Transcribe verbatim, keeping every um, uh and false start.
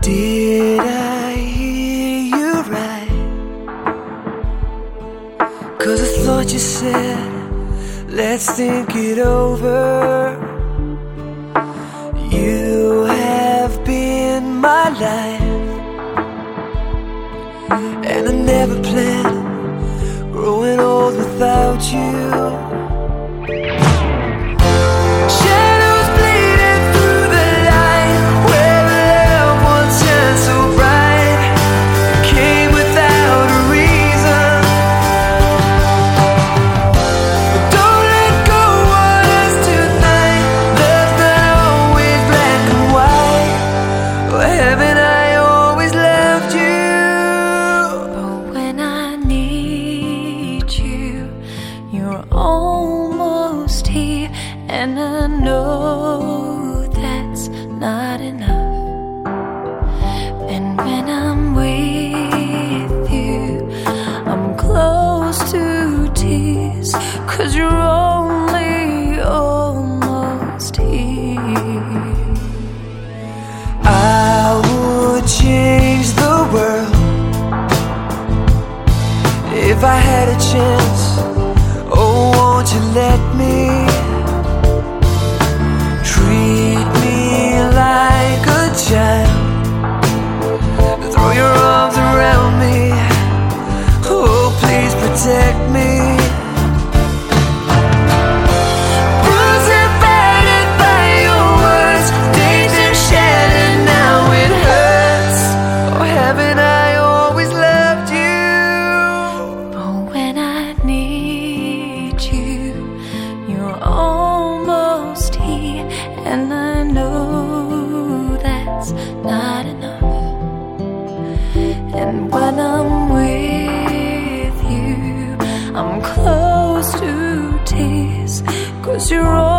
Did I hear you right? 'Cause I thought you said, let's think it over. You have been my life, and I never planned growing old without you. You're almost here, and I know that's not enough. And when I'm with you, I'm close to tears, 'cause you're only almost here. I would change the world if I had a chance. Oh, won't you let me treat me like a child? Throw your arms around me. Oh, please protect me. Bruised and battered by your words, days are shattered, now it hurts. Oh, haven't I always loved you? But when I need you, you're almost here, and I know that's not enough. And when I'm with you, I'm close to tears, 'cause you're